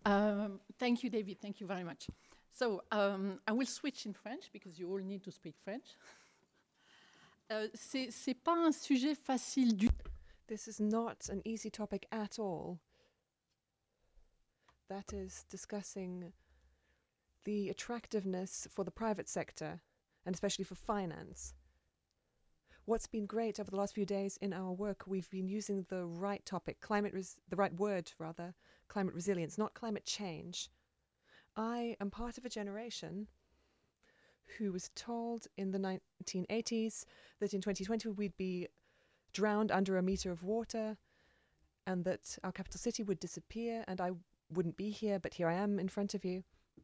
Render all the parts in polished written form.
Thank you, David. Thank you very much. So, I will switch in French because you all need to speak French. C'est pas un sujet facile du This is not an easy topic at all. That is discussing the attractiveness for the private sector, and especially for finance. What's been great over the last few days in our work, we've been using the right topic, the right word rather, climate resilience, not climate change. I am part of a generation who was told in the 1980s that in 2020 we'd be drowned under a meter of water and that our capital city would disappear and I wouldn't be here, but here I am in front of you.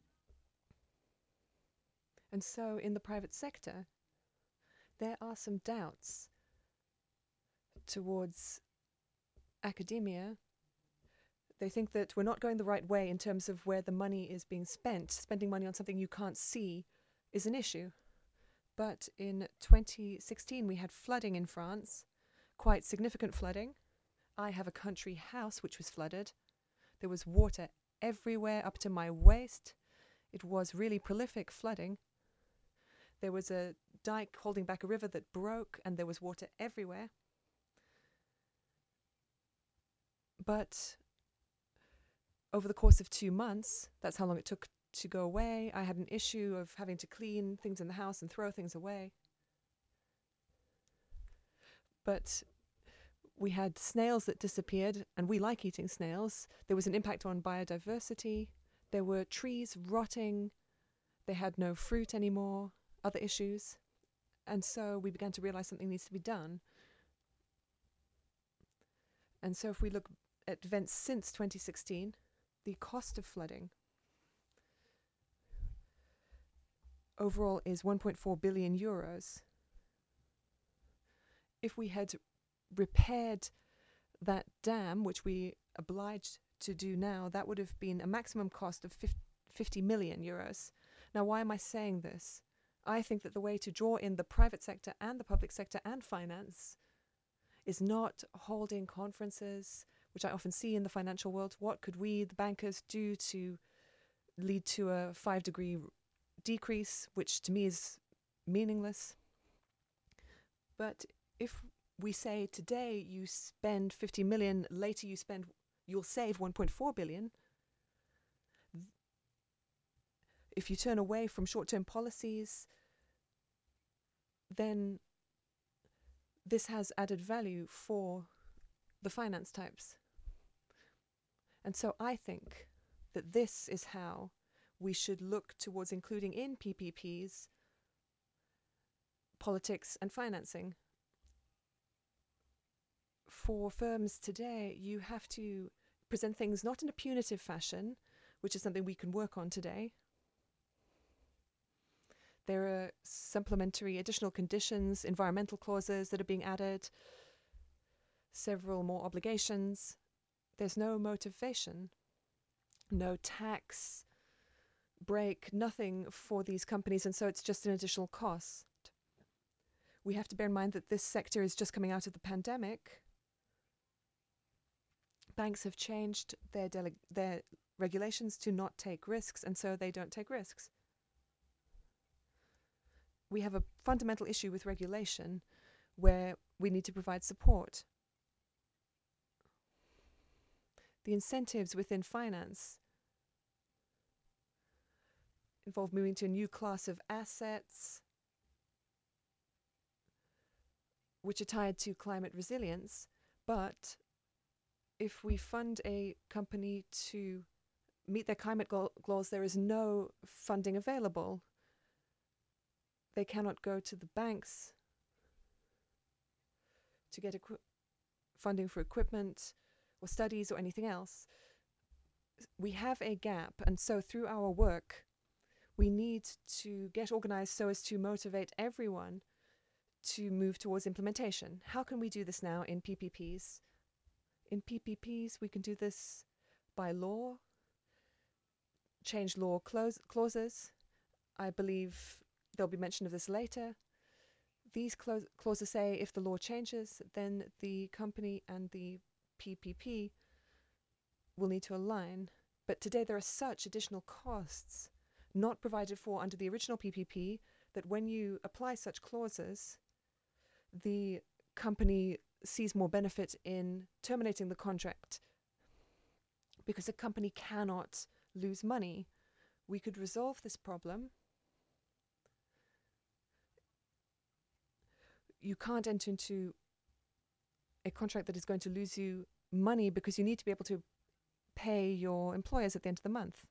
And so in the private sector, there are some doubts towards academia. They think that we're not going the right way in terms of where the money is being spent. Spending money on something you can't see is an issue. But in 2016, we had flooding in France, quite significant flooding. I have a country house which was flooded. There was water everywhere up to my waist. It was really prolific flooding. There was a dike holding back a river that broke, and there was water everywhere. But over the course of 2 months, that's how long it took to go away, I had an issue of having to clean things in the house and throw things away. But we had snails that disappeared, and we like eating snails. There was an impact on biodiversity. There were trees rotting. They had no fruit anymore, other issues. And so we began to realize something needs to be done. And so if we look at events since 2016, the cost of flooding overall is 1.4 billion euros. If we had repaired that dam, which we obliged to do now, that would have been a maximum cost of 50 million euros. Now, why am I saying this? I think that the way to draw in the private sector and the public sector and finance is not holding conferences, which I often see in the financial world. What could we, the bankers, do to lead to a 5-degree decrease, which to me is meaningless? But if we say today you spend 50 million, later you'll save 1.4 billion. If you turn away from short-term policies, then this has added value for the finance types. And so I think that this is how we should look towards including in PPPs politics and financing. For firms today, you have to present things not in a punitive fashion, which is something we can work on today. There are supplementary additional conditions, environmental clauses that are being added, several more obligations. There's no motivation, no tax break, nothing for these companies, and so it's just an additional cost. We have to bear in mind that this sector is just coming out of the pandemic. Banks have changed their regulations to not take risks, and so they don't take risks. We have a fundamental issue with regulation where we need to provide support. The incentives within finance involve moving to a new class of assets which are tied to climate resilience, but if we fund a company to meet their climate goals, there is no funding available. They cannot go to the banks to get funding for equipment or studies or anything else. We have a gap, and so through our work, we need to get organized so as to motivate everyone to move towards implementation. How can we do this now in PPPs? In PPPs, we can do this by law, change law clauses. I believe there'll be mention of this later. These clauses say if the law changes, then the company and the PPP will need to align. But today there are such additional costs not provided for under the original PPP that when you apply such clauses, the company sees more benefit in terminating the contract because a company cannot lose money. We could resolve this problem. You can't enter into a contract that is going to lose you money because you need to be able to pay your employers at the end of the month.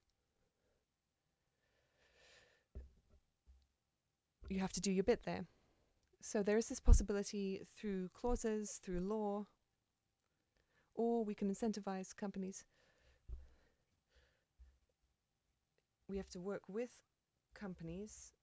You have to do your bit there. So there is this possibility through clauses, through law, or we can incentivize companies. We have to work with companies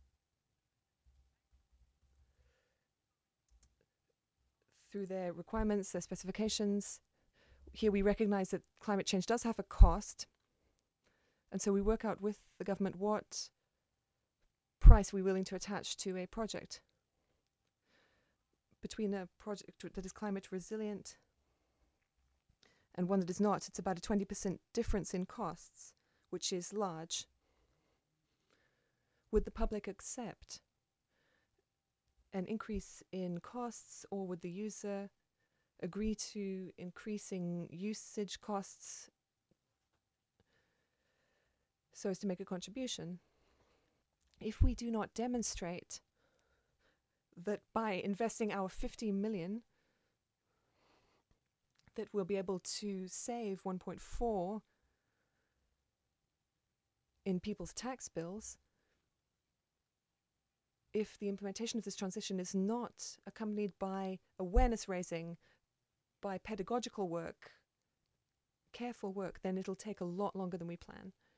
through their requirements, their specifications. Here we recognize that climate change does have a cost, and so we work out with the government what price we're willing to attach to a project. Between a project that is climate resilient and one that is not, it's about a 20% difference in costs, which is large. Would the public accept an increase in costs, or would the user agree to increasing usage costs so as to make a contribution? If we do not demonstrate that by investing our 50 million that we'll be able to save 1.4 in people's tax bills, if the implementation of this transition is not accompanied by awareness raising, by pedagogical work, careful work, then it'll take a lot longer than we plan.